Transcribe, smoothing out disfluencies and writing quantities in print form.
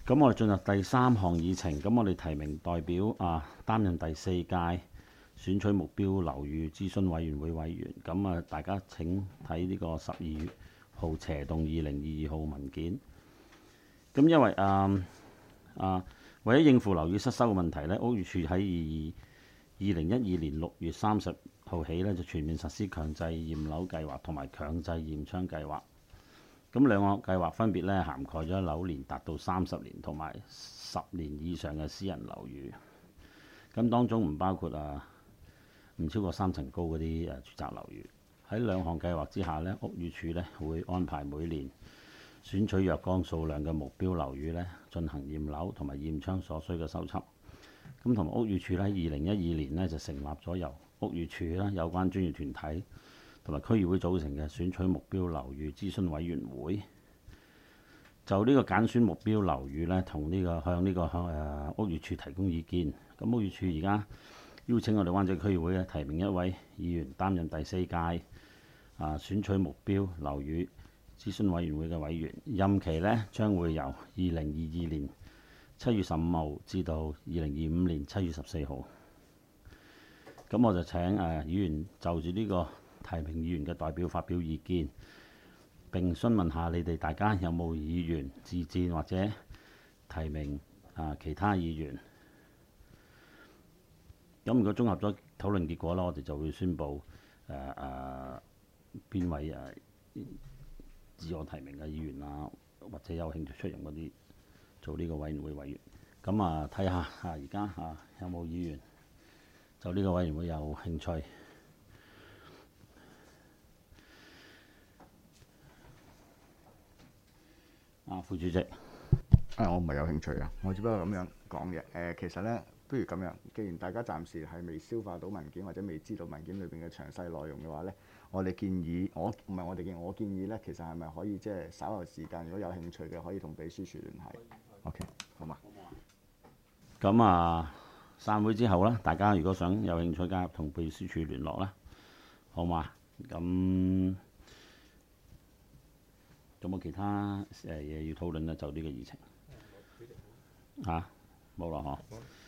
咁我哋進入第三項議程，咁我哋提名代表擔任第四屆選取目標樓宇諮詢委員會委員。咁大家請睇呢個12月號斜動2022號文件。咁因為為咗應付樓宇失修嘅問題呢，屋宇署喺2012年6月30號起呢，就全面實施強制驗樓計劃同埋強制驗窗計劃。咁兩個計劃分別咧涵蓋咗樓年達到30年同埋10年以上嘅私人樓宇。咁當中唔包括唔超過3層高嗰啲住宅樓宇。喺兩項計劃之下呢，屋宇署咧會安排每年選取若干數量嘅目標樓宇咧進行驗樓同埋驗窗所需嘅修葺。咁同埋屋宇署喺2012年呢，就成立咗由屋宇署啦有關專業團體同埋區議會組成嘅選取目標樓宇諮詢委員會，就呢個揀選目標樓宇呢，向屋宇署提供意見。咁屋宇署而家邀請我哋灣仔區議會咧提名一位議員擔任第四屆選取目標樓宇諮詢委員會嘅委員，任期呢將會由2022年7月15號至到2025年7月14號。咁我就請議員就住呢個提名議員嘅代表發表意見，並詢問下你哋大家有冇議員自薦或者提名其他議員。咁如果綜合咗討論結果啦，我哋就會宣佈邊位自我提名嘅議員或者有興趣出任嗰啲做呢個委員會委員。咁睇下而家有冇議員就呢個委員會有興趣。副主席， 我唔係有興趣啊，我只不過咁樣講嘅。其實呢，不如咁樣，既然大家暫時係未消化到文件或者未知道文件裏邊嘅詳細內容嘅話呢，我建議呢，其實係咪可以即係稍後時間，如果有興趣嘅，可以同秘書處聯繫。OK， 好嘛？ 咁散會之後啦，大家如果想有興趣加入，同秘書處聯絡啦，好嘛？咁有冇其他嘢要討論呢？就呢個議程冇啦嗬。